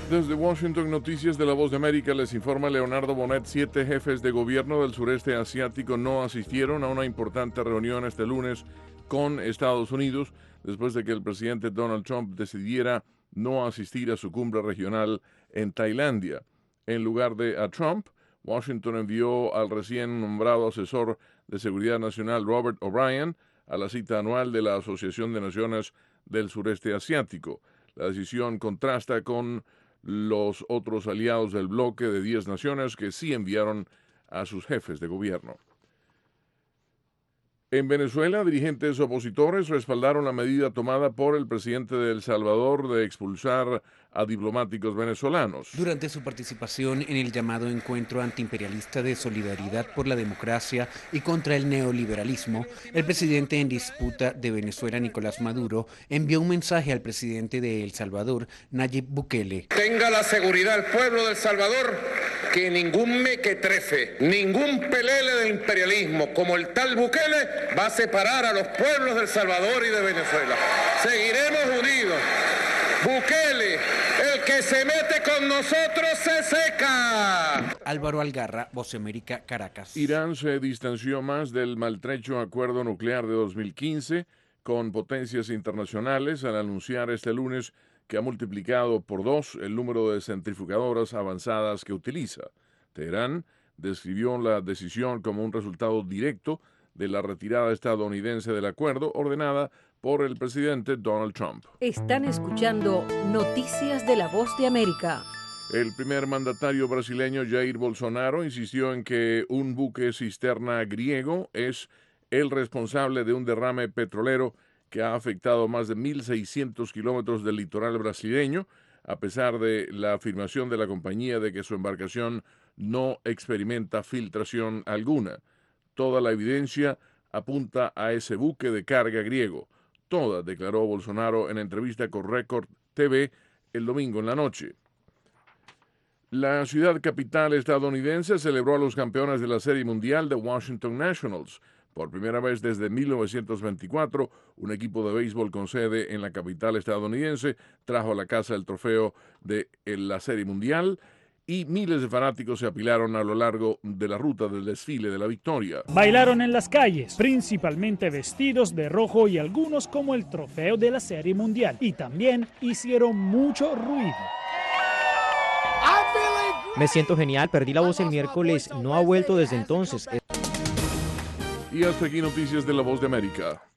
Desde Washington, Noticias de la Voz de América, les informa Leonardo Bonet. 7 jefes de gobierno del sureste asiático no asistieron a una importante reunión este lunes con Estados Unidos después de que el presidente Donald Trump decidiera no asistir a su cumbre regional en Tailandia. En lugar de a Trump, Washington envió al recién nombrado asesor de seguridad nacional Robert O'Brien a la cita anual de la Asociación de Naciones del Sureste Asiático. La decisión contrasta con los otros aliados del bloque de 10 naciones que sí enviaron a sus jefes de gobierno. En Venezuela, dirigentes opositores respaldaron la medida tomada por el presidente de El Salvador de expulsar a diplomáticos venezolanos. Durante su participación en el llamado Encuentro Antiimperialista de Solidaridad por la Democracia y contra el Neoliberalismo, el presidente en disputa de Venezuela, Nicolás Maduro, envió un mensaje al presidente de El Salvador, Nayib Bukele. Tenga la seguridad el pueblo de El Salvador que ningún mequetrefe, ningún pelele del imperialismo como el tal Bukele va a separar a los pueblos de El Salvador y de Venezuela. Seguiremos unidos. Bukele, el que se mete con nosotros se seca. Álvaro Algarra, Voz de América, Caracas. Irán se distanció más del maltrecho acuerdo nuclear de 2015 con potencias internacionales al anunciar este lunes que ha multiplicado por 2 el número de centrifugadoras avanzadas que utiliza. Teherán describió la decisión como un resultado directo de la retirada estadounidense del acuerdo ordenada por el presidente Donald Trump. Están escuchando Noticias de la Voz de América. El primer mandatario brasileño Jair Bolsonaro insistió en que un buque cisterna griego es el responsable de un derrame petrolero que ha afectado más de 1.600 kilómetros del litoral brasileño, a pesar de la afirmación de la compañía de que su embarcación no experimenta filtración alguna. Toda la evidencia apunta a ese buque de carga griego. Toda, declaró Bolsonaro en entrevista con Record TV el domingo en la noche. La ciudad capital estadounidense celebró a los campeones de la Serie Mundial de Washington Nationals. Por primera vez desde 1924, un equipo de béisbol con sede en la capital estadounidense trajo a la casa el trofeo de la Serie Mundial y miles de fanáticos se apilaron a lo largo de la ruta del desfile de la victoria. Bailaron en las calles, principalmente vestidos de rojo y algunos como el trofeo de la Serie Mundial. Y también hicieron mucho ruido. Me siento genial, perdí la voz el miércoles, no ha vuelto desde entonces. Y hasta aquí Noticias de la Voz de América.